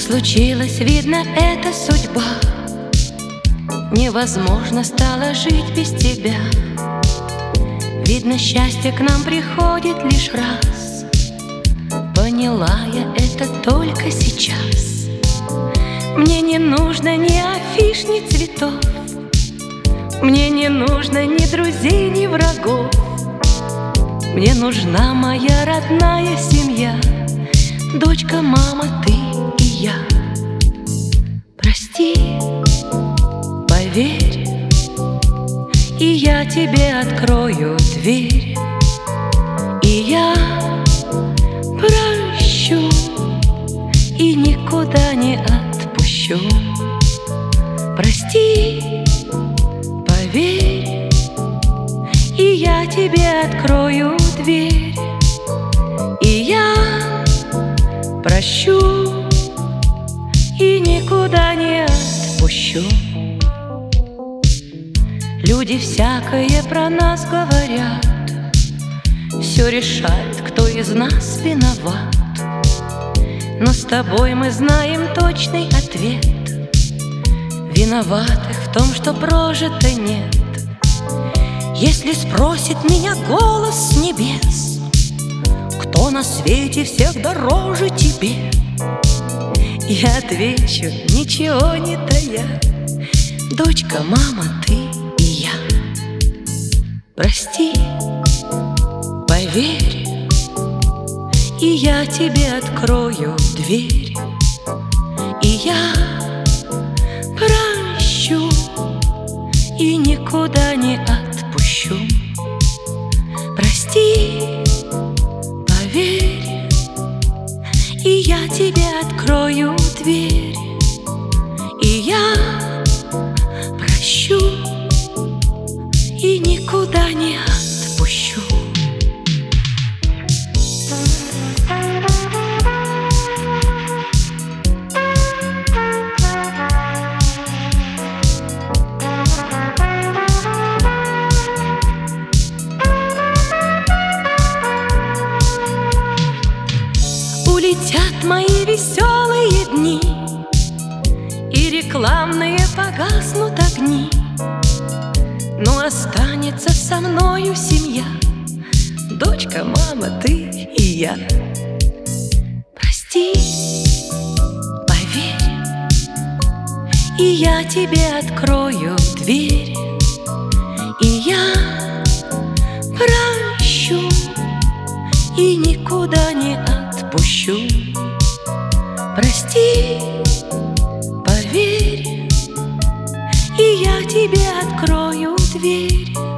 случилось, видно, это судьба. Невозможно стало жить без тебя. Видно, счастье к нам приходит лишь раз. Поняла я это только сейчас. Мне не нужно ни афиш, ни цветов. Мне не нужно ни друзей, ни врагов. Мне нужна моя родная семья. Дочка, мама, ты и я. Прости, поверь, и я тебе открою дверь. И я прощу, и никуда не отпущу. Прости, поверь, и я тебе открою дверь. И я прощу, и никуда не отпущу. Люди всякое про нас говорят, все решает, кто из нас виноват. Но с тобой мы знаем точный ответ. Виноватых в том, что прожито нет. Если спросит меня голос с небес, кто на свете всех дороже тебе, я отвечу, ничего не тая. Дочка, мама, ты и я. Прости, поверь, и я тебе открою дверь. И я прощу, и никуда не отпущу. Прости, поверь, и я тебе открою дверь. И я прощу, и никуда не отпущу. Улетят мои веселые дни, и рекламные погаснут огни, но останется со мною семья. Дочка, мама, ты и я. Прости, поверь, и я тебе открою дверь. И я прощу, и никуда не отпущу. Прости, поверь, и я тебе открою дверь.